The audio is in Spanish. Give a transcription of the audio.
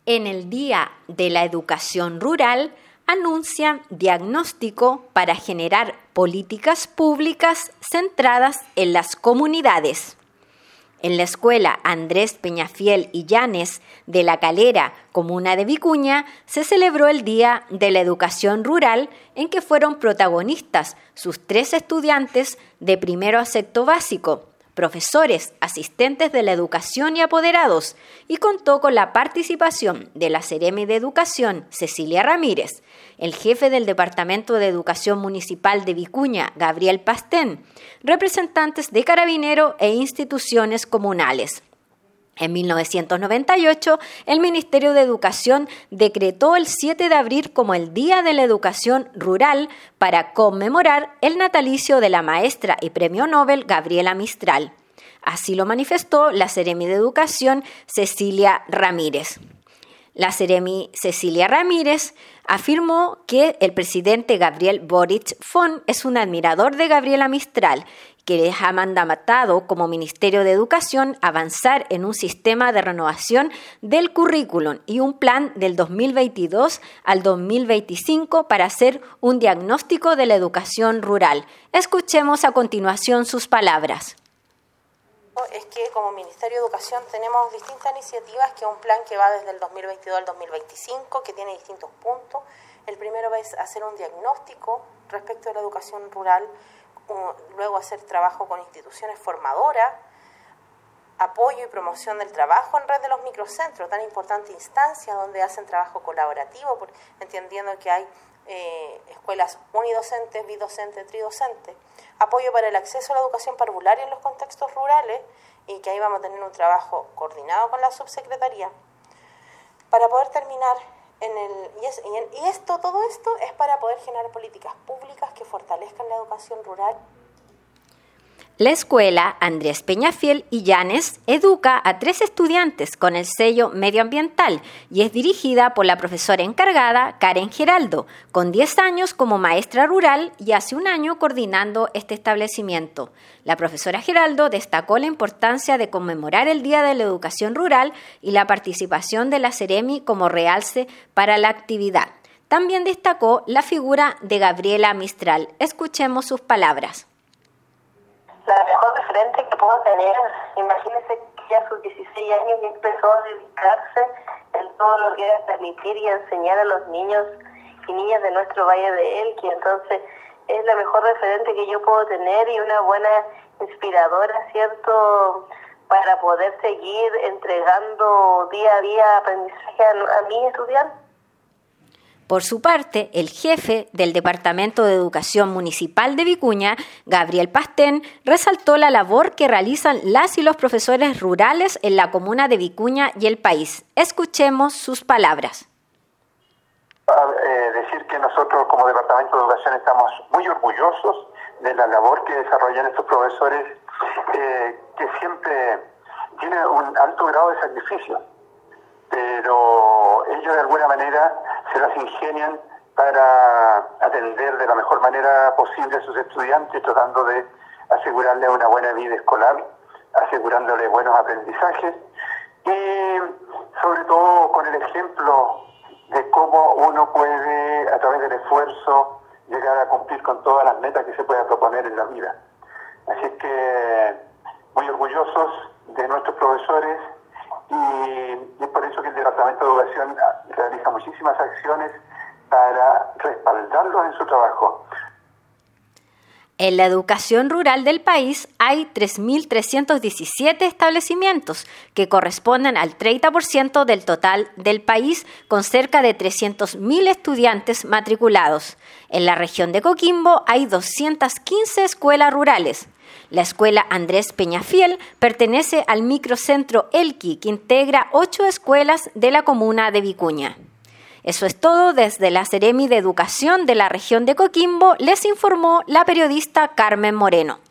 En el Día de la Educación Rural, anuncian diagnóstico para generar políticas públicas centradas en las comunidades. En la escuela Andrés Peñafiel y Llanes de La Calera, comuna de Vicuña, se celebró el Día de la Educación Rural, en que fueron protagonistas sus 3 estudiantes de primero a sexto básico, profesores, asistentes de la educación y apoderados, y contó con la participación de la Seremi de Educación, Cecilia Ramírez, el jefe del Departamento de Educación Municipal de Vicuña, Gabriel Pastén, representantes de Carabineros e instituciones comunales. En 1998, el Ministerio de Educación decretó el 7 de abril como el Día de la Educación Rural para conmemorar el natalicio de la maestra y premio Nobel Gabriela Mistral. Así lo manifestó la Seremi de Educación Cecilia Ramírez. La Seremi Cecilia Ramírez afirmó que el presidente Gabriel Boric Font es un admirador de Gabriela Mistral, que les ha mandatado como Ministerio de Educación avanzar en un sistema de renovación del currículum y un plan del 2022 al 2025 para hacer un diagnóstico de la educación rural. Escuchemos a continuación sus palabras. Es que como Ministerio de Educación tenemos distintas iniciativas, que es un plan que va desde el 2022 al 2025, que tiene distintos puntos. El primero es hacer un diagnóstico respecto a la educación rural, luego hacer trabajo con instituciones formadoras, apoyo y promoción del trabajo en red de los microcentros, tan importante instancia donde hacen trabajo colaborativo, entendiendo que hay escuelas unidocentes, bidocentes, tridocentes, apoyo para el acceso a la educación parvularia en los contextos rurales, y que ahí vamos a tener un trabajo coordinado con la subsecretaría para poder terminar todo esto es para poder generar políticas públicas que fortalezcan la educación rural. La escuela Andrés Peñafiel y Llanes educa a 3 estudiantes con el sello medioambiental y es dirigida por la profesora encargada Karen Geraldo, con 10 años como maestra rural y hace un año coordinando este establecimiento. La profesora Geraldo destacó la importancia de conmemorar el Día de la Educación Rural y la participación de la Seremi como realce para la actividad. También destacó la figura de Gabriela Mistral. Escuchemos sus palabras. La mejor referente que puedo tener, imagínense que ya a sus 16 años empezó a dedicarse en todo lo que era transmitir y enseñar a los niños y niñas de nuestro Valle de Elqui. Entonces es la mejor referente que yo puedo tener y una buena inspiradora, ¿cierto?, para poder seguir entregando día a día aprendizaje a mis estudiantes. Por su parte, el jefe del Departamento de Educación Municipal de Vicuña, Gabriel Pastén, resaltó la labor que realizan las y los profesores rurales en la comuna de Vicuña y el país. Escuchemos sus palabras. Decir que nosotros como Departamento de Educación estamos muy orgullosos de la labor que desarrollan estos profesores, que siempre tienen un alto grado de sacrificio, pero ellos de alguna manera se las ingenian para atender de la mejor manera posible a sus estudiantes, tratando de asegurarles una buena vida escolar, asegurándoles buenos aprendizajes y sobre todo con el ejemplo de cómo uno puede, a través del esfuerzo, llegar a cumplir con todas las metas que se pueda proponer en la vida. Así es que muy orgullosos de nuestros profesores, y es por eso que el Departamento de Educación realiza muchísimas acciones para respaldarlos en su trabajo. En la educación rural del país hay 3.317 establecimientos que corresponden al 30% del total del país, con cerca de 300.000 estudiantes matriculados. En la región de Coquimbo hay 215 escuelas rurales. La escuela Andrés Peñafiel pertenece al microcentro Elqui, que integra 8 escuelas de la comuna de Vicuña. Eso es todo desde la Seremi de Educación de la región de Coquimbo, les informó la periodista Carmen Moreno.